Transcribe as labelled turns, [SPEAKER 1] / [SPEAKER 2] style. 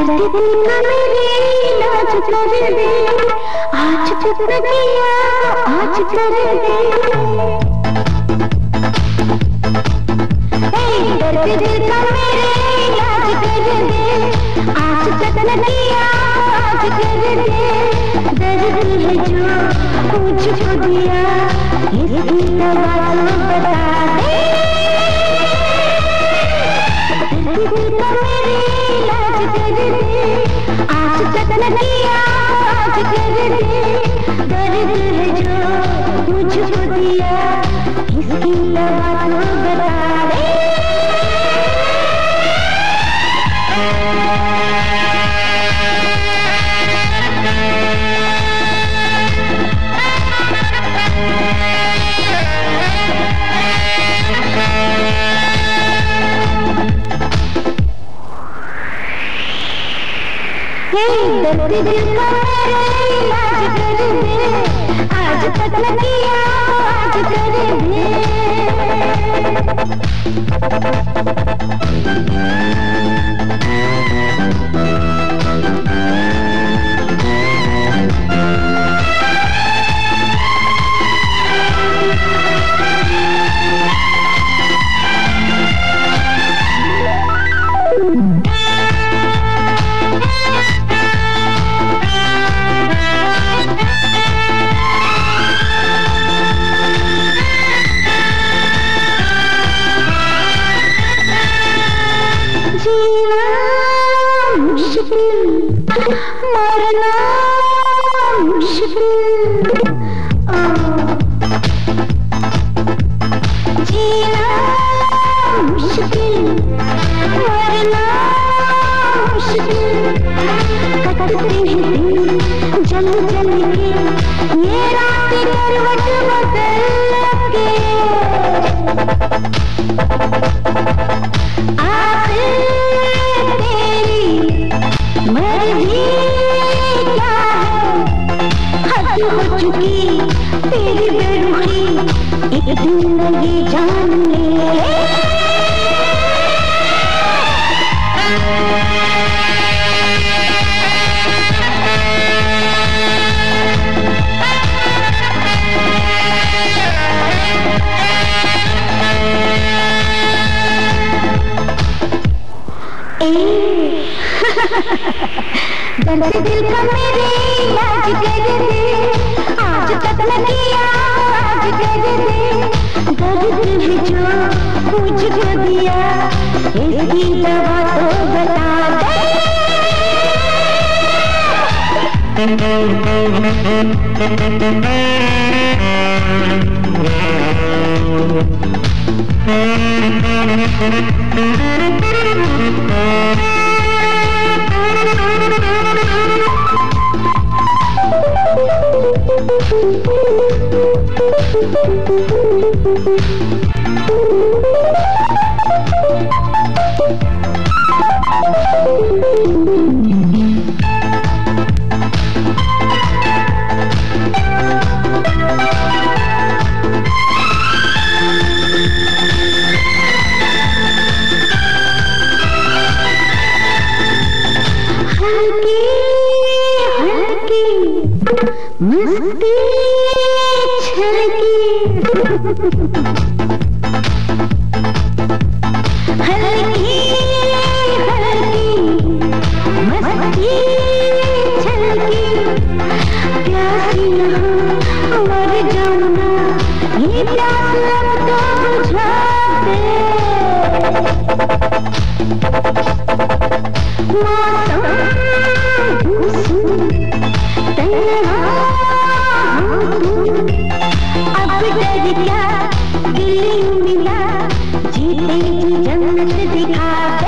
[SPEAKER 1] दर्द दिल का मेरे इलाज कर दे, आज तक न किया आज कर दे। दर्द दिल का मेरे इलाज कर दे, आज तक न किया आज कर दे। दर्द है जो मुझको दिया, इसकी दवा तो बता दे। दर्द दिल का मेरे इलाज कर दे, आज तक न किया आज कर दे। दर्द है जो मुझको दिया, इसकी दवा तो बता दे। दर्द दिल का मेरे इलाज कर दे, आज तक न किया आज कर दे। मरना मुश्किल, जीना मुश्किल, मरना मुश्किल। कटते हैं दिन जल जल के, ये रात करवट बदल के। मर्जी क्या है, हद हो चुकी तेरी बेरुखी, एक दिन ये जान ले। दर्द दिल का मेरे इलाज कर दे, आज तक न किया आज कर दे। दर्द है जो मुझको दिया, इसकी दवा तो बता मस्ती छलकी, हल्की हल्की मस्ती छलकी। प्यासी यहाँ मर जाऊँ ना, ये प्यास अब तो बुझा दे। मौसम अब डर क्या दिल मिला, जीते जी जन्नत दिखा।